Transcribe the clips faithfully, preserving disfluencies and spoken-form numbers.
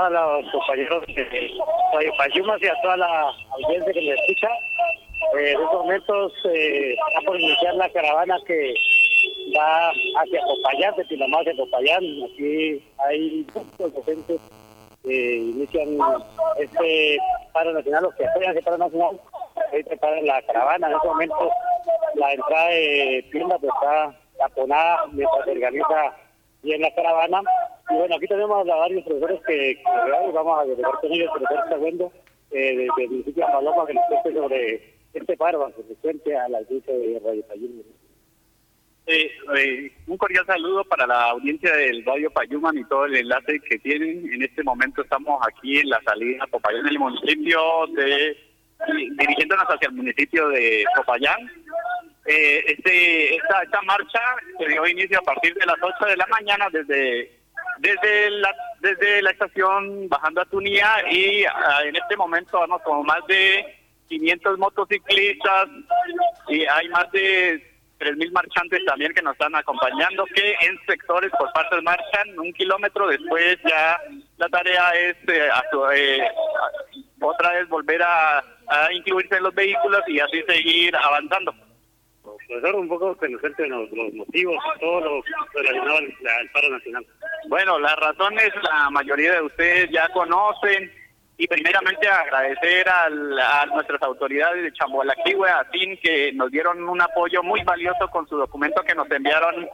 todos los compañeros de Radio Payumas y a toda la audiencia que me escucha. Eh, en estos momentos eh, está por iniciar la caravana que va hacia Popayán, de Pinamá hacia Popayán. Aquí hay muchos docentes que inician este paro nacional, los que apoyan ese paro nacional. Ahí preparan la caravana. En este momento la entrada de tienda pues, está taponada mientras se organiza bien la caravana. Y bueno, aquí tenemos a varios profesores que, que vamos a dialogar con ellos, el profesor Segundo, eh, desde el municipio de Paloma, que nos cuente sobre este paro consecuente a la audiencia de Radio Payuman. Eh, eh, un cordial saludo para la audiencia del Radio Payuman y todo el enlace que tienen. En este momento estamos aquí en la salida a Popayán, en el municipio de, dirigiéndonos hacia el municipio de Popayán. Eh, este, esta, esta marcha se dio inicio a partir de las ocho de la mañana desde desde la desde la estación bajando a Tunía, y uh, en este momento vamos como más de quinientos motociclistas y hay más de tres mil marchantes también que nos están acompañando, que en sectores por partes marchan un kilómetro. Después ya la tarea es eh, a, eh, a, otra vez volver a, a incluirse en los vehículos y así seguir avanzando. Profesor, un poco que nos cuente los, los motivos, todo lo relacionado al, al paro nacional. Bueno, las razones la mayoría de ustedes ya conocen, y primeramente agradecer al, a nuestras autoridades de Chamboalaquihue, a T I N, que nos dieron un apoyo muy valioso con su documento que nos enviaron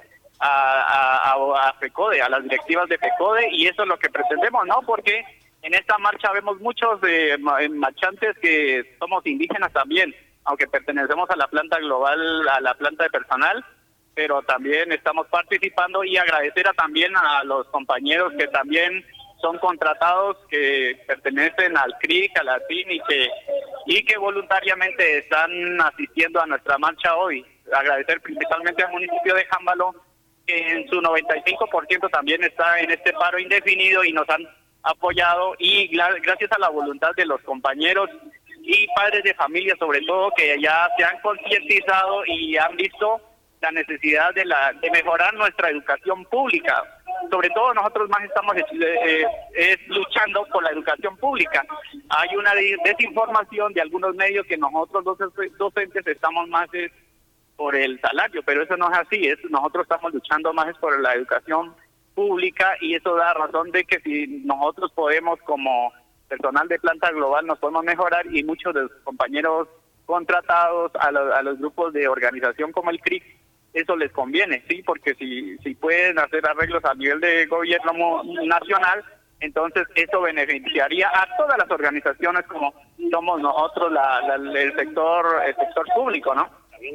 a, a, a FECODE, a las directivas de FECODE, y eso es lo que pretendemos, ¿no? Porque en esta marcha vemos muchos eh, marchantes que somos indígenas también, aunque pertenecemos a la planta global, a la planta de personal, pero también estamos participando, y agradecer a, también a los compañeros que también son contratados, que pertenecen al C R I C, a la T I N, y que, y que voluntariamente están asistiendo a nuestra marcha hoy. Agradecer principalmente al municipio de Jámbalo, que en su noventa y cinco por ciento también está en este paro indefinido y nos han apoyado, y gracias a la voluntad de los compañeros y padres de familia sobre todo, que ya se han concientizado y han visto la necesidad de, la, de mejorar nuestra educación pública. Sobre todo nosotros más estamos eh, eh, luchando por la educación pública. Hay una desinformación de algunos medios que nosotros los docentes estamos más es por el salario, pero eso no es así. Es, nosotros estamos luchando más es por la educación pública, y eso da razón de que si nosotros podemos, como personal de planta global, nos podemos mejorar, y muchos de los compañeros contratados a, lo, a los grupos de organización como el C R I C, eso les conviene, sí, porque si si pueden hacer arreglos a nivel de gobierno nacional, entonces eso beneficiaría a todas las organizaciones como somos nosotros, la, la, el sector el sector público, ¿no?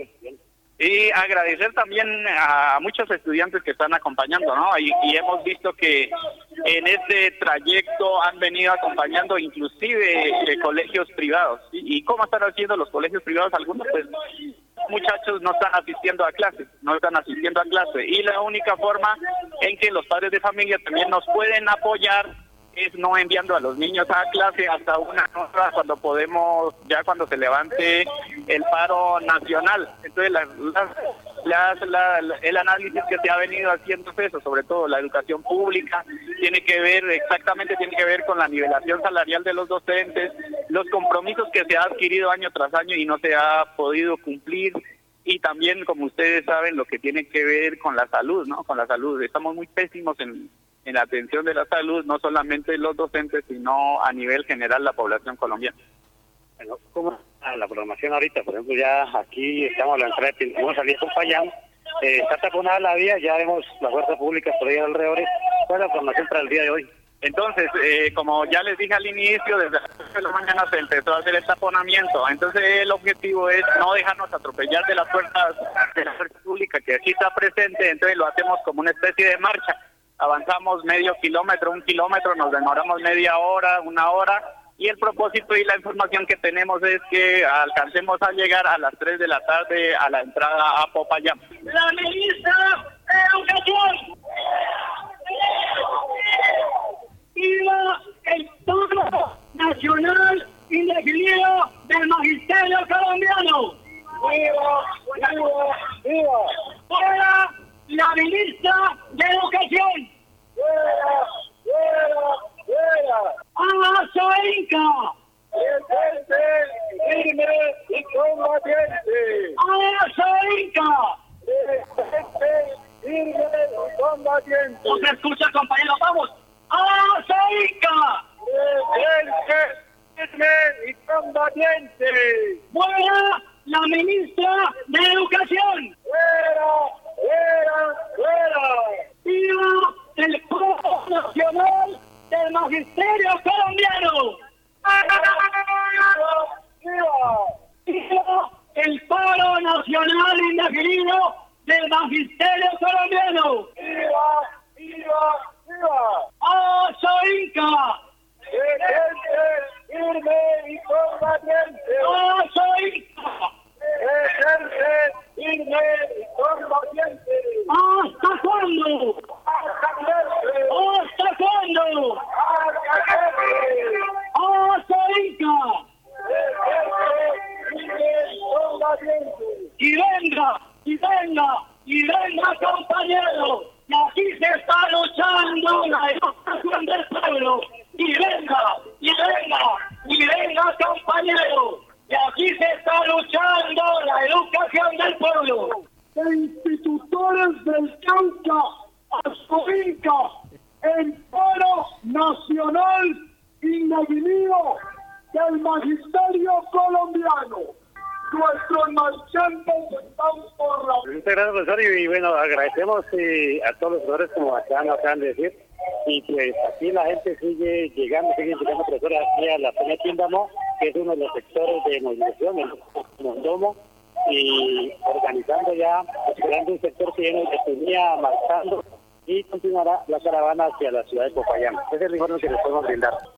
Y agradecer también a muchos estudiantes que están acompañando, ¿no? Y, y hemos visto que en este trayecto han venido acompañando inclusive eh, colegios privados. ¿Y, y cómo están haciendo los colegios privados? Algunos, pues, muchachos no están asistiendo a clases, no están asistiendo a clase, y la única forma en que los padres de familia también nos pueden apoyar es no enviando a los niños a clase hasta una hora cuando podemos, ya cuando se levante el paro nacional. Entonces las, las, las, la, el análisis que se ha venido haciendo es eso, sobre todo la educación pública, tiene que ver, exactamente tiene que ver con la nivelación salarial de los docentes, los compromisos que se ha adquirido año tras año y no se ha podido cumplir, y también, como ustedes saben, lo que tiene que ver con la salud, ¿no? Con la salud. Estamos muy pésimos en en la atención de la salud, no solamente los docentes, sino a nivel general la población colombiana. Bueno, ¿cómo está la programación ahorita? Por ejemplo, ya aquí estamos a la entrada de vamos a salir con Popayán, eh, está taponada la vía, ya vemos las fuerzas públicas por ahí alrededor. ¿Cuál es la programación para el día de hoy? Entonces, eh, como ya les dije al inicio, desde las ocho de la mañana se empezó a hacer el taponamiento. Entonces, el objetivo es no dejarnos atropellar de las fuerzas de la fuerza pública que aquí está presente. Entonces, lo hacemos como una especie de marcha. Avanzamos medio kilómetro, un kilómetro, nos demoramos media hora, una hora, y el propósito y la información que tenemos es que alcancemos a llegar a las tres de la tarde a la entrada a Popayán. La ministra de Educación y la el paro nacional indefinido del magisterio colombiano. ¡Viva! ¡Viva! ¡Viva! ¡Fuera la ministra de Educación! ¡Fuera! ¡Fuera! ¡Fuera! combatientes. ¡Fuera la ministra de Educación! ¡Fuera, fuera, fuera! ¡Viva el Paro Nacional del Magisterio Colombiano! ¡Viva! ¡Viva el Paro Nacional Indefinido del Magisterio Colombiano! ¡Viva, viva, viva! ¡Ah, soy Inca! ¡Ejerce firme y combatiente! ¡Ah, soy Inca! ¡Ejerce firme y combatiente! ¿Hasta cuándo? ¿Hasta cuándo? ¡Ah, soy Inca! Y venga, y venga, y venga, compañero, que aquí se está luchando la educación del pueblo. Y venga, y venga, y venga, compañero, que aquí se está luchando la educación del pueblo. De institutores del Cauca a Sorinca, el paro nacional indefinido del magisterio colombiano. Nuestros marchantes están por la... Muchas gracias, profesor, y bueno, agradecemos eh, a todos los profesores, como acaban, acaban de decir, y pues aquí la gente sigue llegando, sigue llegando profesores aquí a la Peña Tíndamo, que es uno de los sectores de movilización, el Mondomo, y organizando ya, esperando un sector que ya nos definía marchando, y continuará la caravana hacia la ciudad de Popayán. Ese es el informe que les podemos brindar.